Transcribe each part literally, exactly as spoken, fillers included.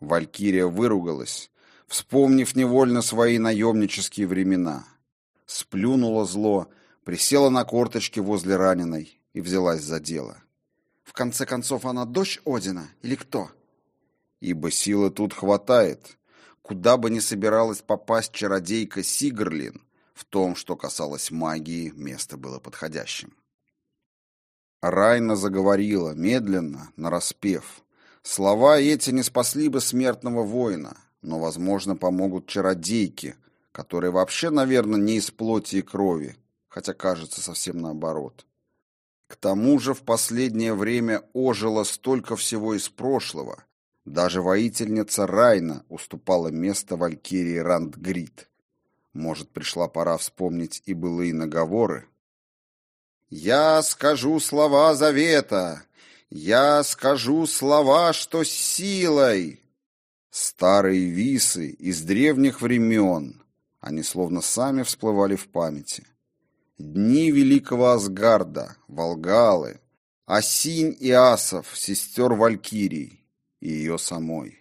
Валькирия выругалась, вспомнив невольно свои наемнические времена. Сплюнула зло, присела на корточки возле раненой и взялась за дело. В конце концов, она дочь Одина или кто? Ибо силы тут хватает. Куда бы ни собиралась попасть чародейка Сигрлин, в том, что касалось магии, место было подходящим. Райна заговорила, медленно, нараспев. Слова эти не спасли бы смертного воина, но, возможно, помогут чародейке, которая вообще, наверное, не из плоти и крови, хотя кажется совсем наоборот. К тому же в последнее время ожило столько всего из прошлого. Даже воительница Райна уступала место валькирии Рандгрид. Может, пришла пора вспомнить и былые наговоры? «Я скажу слова завета! Я скажу слова, что с силой!» Старые висы из древних времен, они словно сами всплывали в памяти. Дни великого Асгарда, Волгалы, Осинь и Асов, сестер Валькирий и ее самой.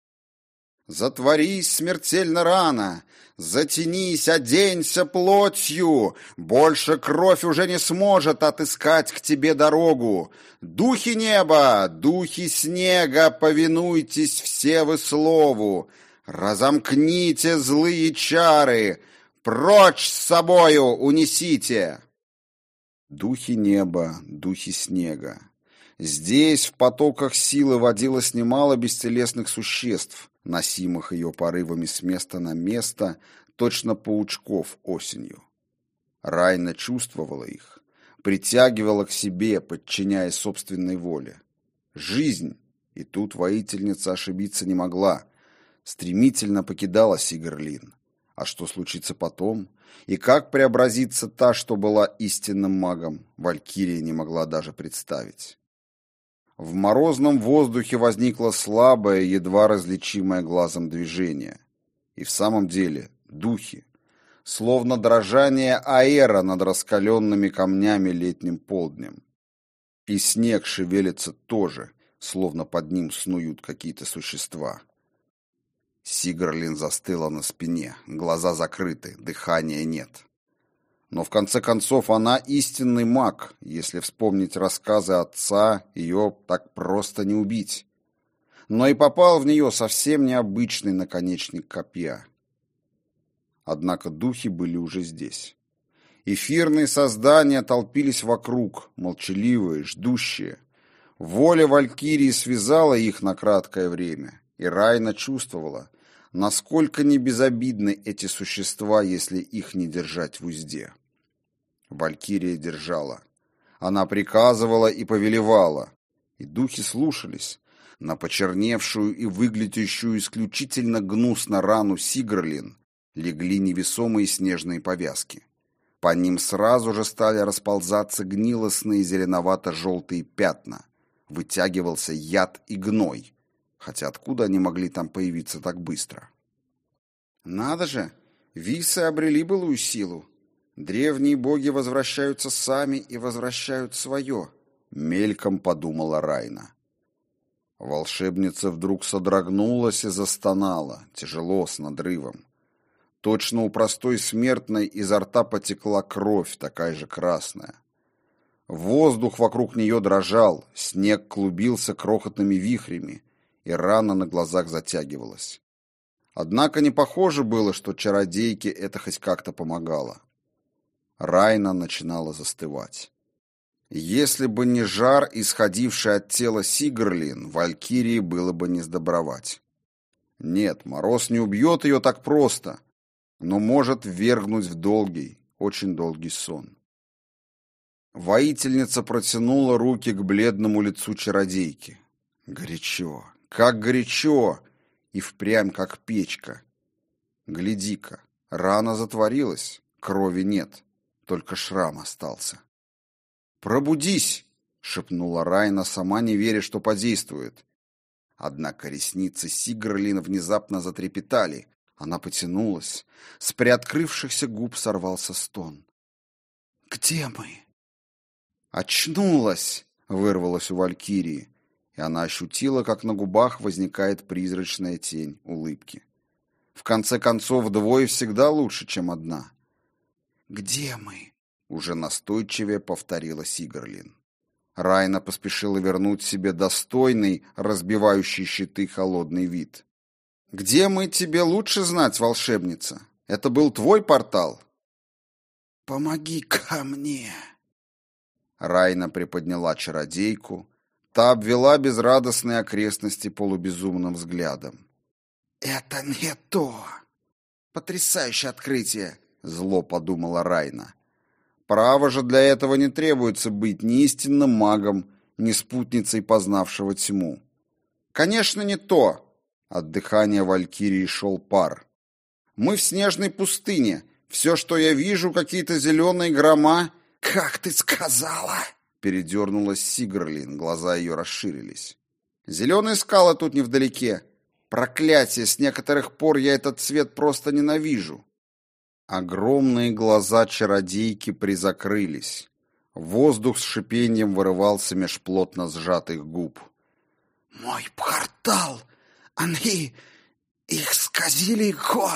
«Затворись смертельно рано, затянись, оденься плотью, больше кровь уже не сможет отыскать к тебе дорогу. Духи неба, духи снега, повинуйтесь все вы слову, разомкните злые чары, прочь с собою унесите!» Духи неба, духи снега. Здесь в потоках силы водилось немало бестелесных существ, носимых ее порывами с места на место, точно паучков осенью. Райна чувствовала их, притягивала к себе, подчиняя собственной воле. Жизнь, и тут воительница ошибиться не могла, стремительно покидала Сигрлин. А что случится потом? И как преобразится та, что была истинным магом, Валькирия не могла даже представить. В морозном воздухе возникло слабое, едва различимое глазом движение. И в самом деле духи, словно дрожание аэра над раскаленными камнями летним полднем. И снег шевелится тоже, словно под ним снуют какие-то существа. Сигрлин застыла на спине, глаза закрыты, дыхания нет. Но в конце концов она истинный маг, если вспомнить рассказы отца, ее так просто не убить. Но и попал в нее совсем необычный наконечник копья. Однако духи были уже здесь. Эфирные создания толпились вокруг, молчаливые, ждущие. Воля Валькирии связала их на краткое время, и Райна чувствовала, насколько небезобидны эти существа, если их не держать в узде. Валькирия держала. Она приказывала и повелевала, и духи слушались. На почерневшую и выглядящую исключительно гнусно рану Сигрлин легли невесомые снежные повязки. По ним сразу же стали расползаться гнилостные зеленовато-желтые пятна. Вытягивался яд и гной. Хотя откуда они могли там появиться так быстро? Надо же, висы обрели былую силу. Древние боги возвращаются сами и возвращают свое, мельком подумала Райна. Волшебница вдруг содрогнулась и застонала, тяжело, с надрывом. Точно у простой смертной изо рта потекла кровь, такая же красная. Воздух вокруг нее дрожал, снег клубился крохотными вихрями, и рана на глазах затягивалась. Однако не похоже было, что чародейке это хоть как-то помогало. Райна начинала застывать. Если бы не жар, исходивший от тела Сигрлин, Валькирии было бы не сдобровать. Нет, мороз не убьет ее так просто, но может ввергнуть в долгий, очень долгий сон. Воительница протянула руки к бледному лицу чародейки. Горячо, как горячо, и впрямь как печка. Гляди-ка, рана затворилась, крови нет, только шрам остался. «Пробудись!» — шепнула Райна, сама не веря, что подействует. Однако ресницы Сигрлин внезапно затрепетали. Она потянулась. С приоткрывшихся губ сорвался стон. «Где мы?» «Очнулась!» — вырвалась у Валькирии. и она ощутила, как на губах возникает призрачная тень улыбки. В конце концов, двое всегда лучше, чем одна. «Где мы?» — уже настойчивее повторила Сигрлин. Райна поспешила вернуть себе достойный, разбивающий щиты холодный вид. «Где мы, тебе лучше знать, волшебница. Это был твой портал?» «Помоги ко мне!» Райна приподняла чародейку. Та обвела безрадостные окрестности полубезумным взглядом. «Это не то!» «Потрясающее открытие!» — зло подумала Райна. Право же для этого не требуется быть ни истинным магом, ни спутницей познавшего тьму. «Конечно, не то!» — от дыхания валькирии шел пар. «Мы в снежной пустыне. Все, что я вижу, какие-то зеленые грома...» «Как ты сказала?» — передернулась Сигрлин, глаза ее расширились. «Зеленые скалы тут невдалеке. Проклятие, с некоторых пор я этот цвет просто ненавижу». Огромные глаза чародейки призакрылись. Воздух с шипением вырывался меж плотно сжатых губ. «Мой портал! Они... их сказили его!»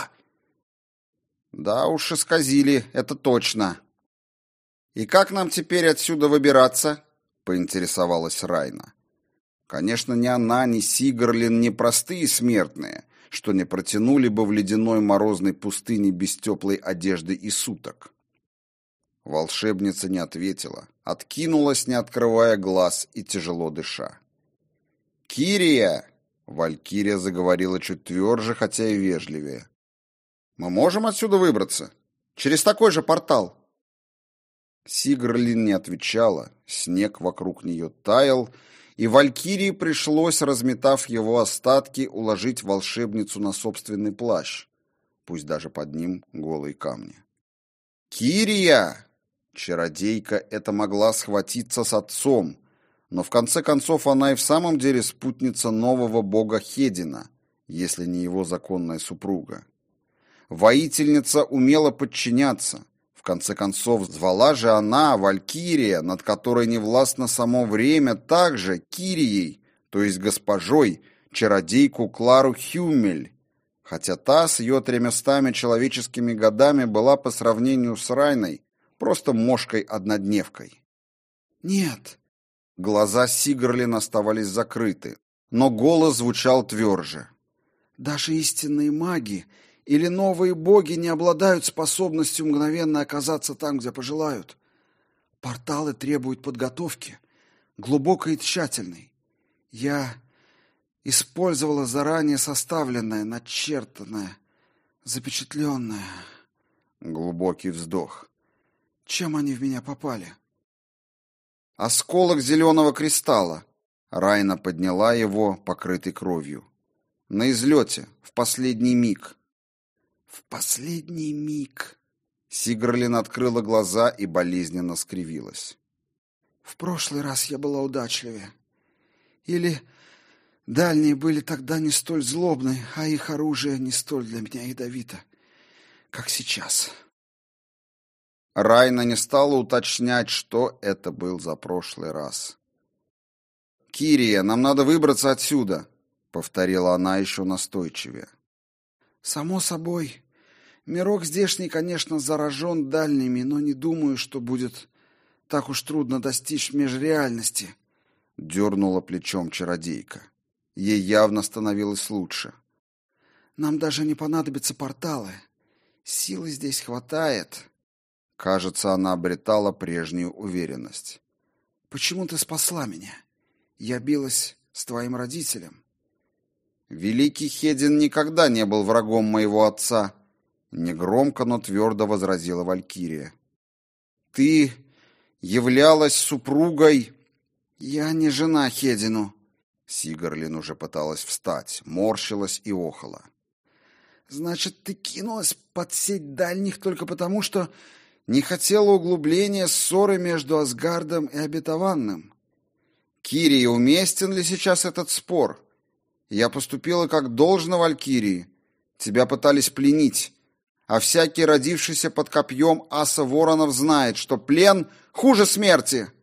«Да уж, исказили, это точно». «И как нам теперь отсюда выбираться?» — поинтересовалась Райна. Конечно, ни она, ни Сигрлин не простые смертные, что не протянули бы в ледяной морозной пустыне без теплой одежды и суток. Волшебница не ответила, откинулась, не открывая глаз и тяжело дыша. «Кирия!» — Валькирия заговорила чуть тверже, хотя и вежливее. «Мы можем отсюда выбраться? Через такой же портал?» Сигрлин не отвечала, снег вокруг нее таял, и Валькирии пришлось, разметав его остатки, уложить волшебницу на собственный плащ, пусть даже под ним голые камни. «Кирия!» Чародейка эта могла схватиться с отцом, но в конце концов она и в самом деле спутница нового бога Хедина, если не его законная супруга. Воительница умела подчиняться. В конце концов, звала же она, Валькирия, над которой не властно само время, также Кирией, то есть госпожой, чародейку Клару Хюмель, хотя та с ее тремястами человеческими годами была по сравнению с Райной просто мошкой-однодневкой. «Нет». Глаза Сигрлин оставались закрыты, но голос звучал тверже. «Даже истинные маги или новые боги не обладают способностью мгновенно оказаться там, где пожелают. Порталы требуют подготовки, глубокой и тщательной. Я использовала заранее составленное, начертанное, запечатленное». Глубокий вздох. «Чем они в меня попали?» «Осколок зеленого кристалла». Райна подняла его, покрытый кровью. «На излете, в последний миг». «В последний миг...» Сигрлин открыла глаза и болезненно скривилась. «В прошлый раз я была удачливее. Или дальние были тогда не столь злобны, а их оружие не столь для меня ядовито, как сейчас». Райна не стала уточнять, что это был за прошлый раз. «Кирия, нам надо выбраться отсюда», — повторила она еще настойчивее. «Само собой. Мирок здешний, конечно, заражен дальними, но не думаю, что будет так уж трудно достичь межреальности», — дернула плечом чародейка. Ей явно становилось лучше. «Нам даже не понадобятся порталы. Силы здесь хватает». Кажется, она обретала прежнюю уверенность. «Почему ты спасла меня? Я билась с твоим родителем». «Великий Хедин никогда не был врагом моего отца», — негромко, но твердо возразила Валькирия. «Ты являлась супругой...» «Я не жена Хедину». Сигрлин уже пыталась встать, морщилась и охала. «Значит, ты кинулась под сеть дальних только потому, что не хотела углубления ссоры между Асгардом и Обетованным. Кирия, уместен ли сейчас этот спор? Я поступила как должно Валькирии. Тебя пытались пленить, а всякий, родившийся под копьем аса воронов, знает, что плен хуже смерти».